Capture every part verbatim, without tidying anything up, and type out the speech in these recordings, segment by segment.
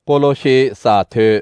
cô lô xí xả thử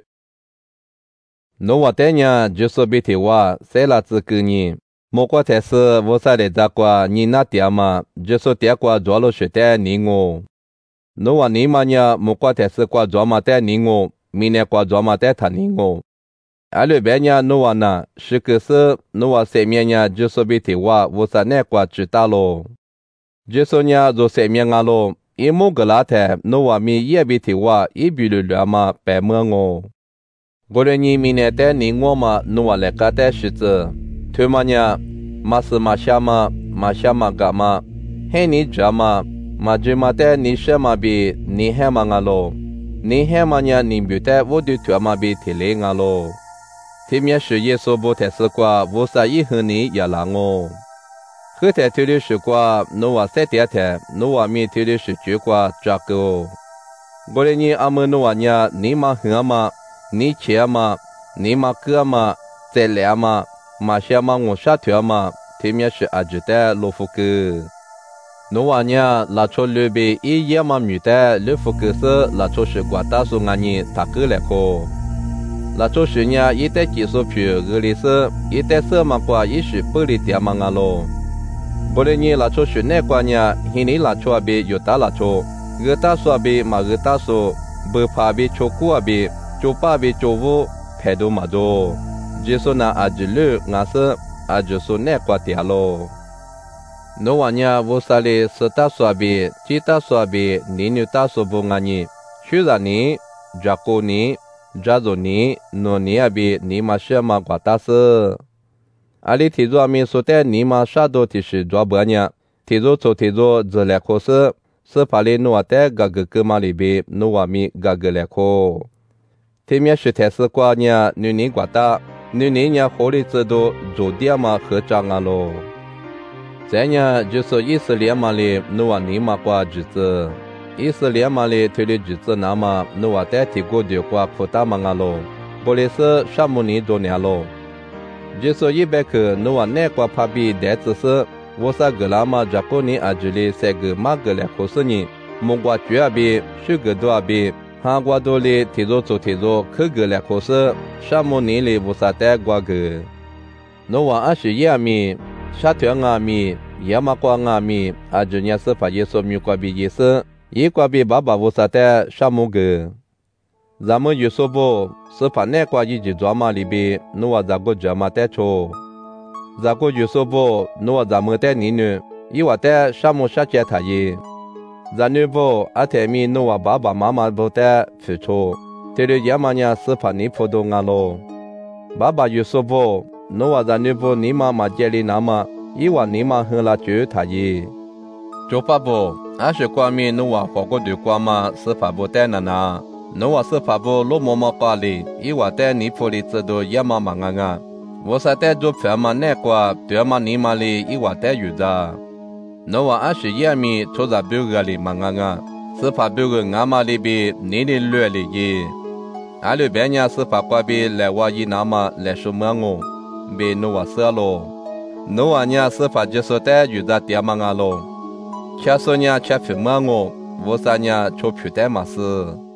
nếu mà té nhà chú số bị thìว่าsẽ là tự cư nhỉ một quả thế sự vô sa để ra qua nhìn nát tiệt mà chú số tiệt qua gió lô sẽ té ní ngô nếu mà ní mà nhà một quả thế sự qua gió mà té ní ngô mình nè qua gió mà té thà ní ngô à lười bé nhà nếu mà na sự cứ sự nếu mà sẽ miệng nhà chú số bị thìว่าvô sa nè qua chữ ta lô chú số nhà rồi sẽ miệng ngà lô ý mô gà lá thè nếu mà mi ye bị thìว่าý bị lười lười mà bé mưa ngô过来你明年带你我嘛，努瓦来个带日子，推嘛呢，嘛是嘛下嘛，嘛下嘛干嘛，嘿你这嘛，嘛就嘛带你什么比你还嘛个咯，你还嘛呢，你不带我就推嘛比提来个咯，提面是耶稣不太是qua，我啥以后你也拉我，后台推的是qua，努瓦三点台，努瓦面推的是九qua这个，过来你阿们努瓦呢，你嘛很嘛。你切嘛，你嘛割嘛，再来嘛，马下嘛我下条嘛，对面是阿吉的罗福哥。侬话呢，拉出路边一夜嘛女的罗福哥是拉出是瓜大树安尼他哥来可。拉出是呢，一代技术票俄里是一代色嘛瓜一是玻璃店嘛个咯。不然呢，拉出是那瓜呢，现在拉出阿边有大拉出，俄大树阿边嘛俄大树，不怕边出库阿边。chỗ ba bị chỗ vô phải đồ mà đồ chỉ số na ở dưới lư ngã sơ ở dưới số nè qua tiệt lo nếu anh nhà vô sa lì sơ ta xóa bị chỉ ta xóa bị nín như ta xóa vô ngã nhỉ xứ ra ní gia cô ní gia dỗ ní nô ní à bị ní mà xưa mà qua ta sơ à li thì do mình số té ní mà sa đồ thì是抓不nhỉ thì do chỗ thì do giờ lại khó sơ sơ phải lên nô té gà gà cơ mà li bị nô à mi gà gà lại khó thế面是台式瓜呢，女人瓜大，女人呢活力制度做点嘛合章啊咯。这呢就是以色列嘛的努瓦尼嘛瓜橘子，以色列嘛的推的橘子那么努瓦代替过的瓜扩大嘛啊咯，不里是沙姆尼多年咯。就是一百克努瓦奈瓜帕比代子是，我啥个啦嘛加过你阿吉里三个马个来可是呢，木瓜橘阿比，水果多阿比。哈瓜多里提着做提着，可个来可是沙漠尼里无啥带瓜个。侬话阿是亚米，沙条阿米，亚马瓜阿米，阿就伢是把耶稣米瓜比耶稣，伊瓜比爸爸无啥带沙漠个。咱们耶稣不是把那瓜一直抓嘛里边，侬话咋个抓嘛带错？咋个耶稣不侬话咱们带你呢？伊话带沙漠沙接他耶。咱女不阿天米努瓦爸爸妈妈不带付出，这里爷妈呢是怕你不懂啊咯。爸爸有说不，努瓦咱女不你妈妈家里那么，伊话你妈很拉就他耶。就爸不，阿是关米努瓦花过对关嘛是怕不带那那，努瓦是怕不落妈妈家里，伊话带你婆里知道爷妈妈啊啊，我是带做饭嘛那瓜对嘛你妈里伊话带有的。侬话阿是亚米做在表个里嘛啊啊，是怕表个阿妈里边你的乱里耶，阿里边伢是怕瓜边来话伊那么来说么我，别侬话说咯，侬话伢是怕就是带有在点嘛啊咯，吃说伢吃饭么我，我啥伢做皮带嘛是。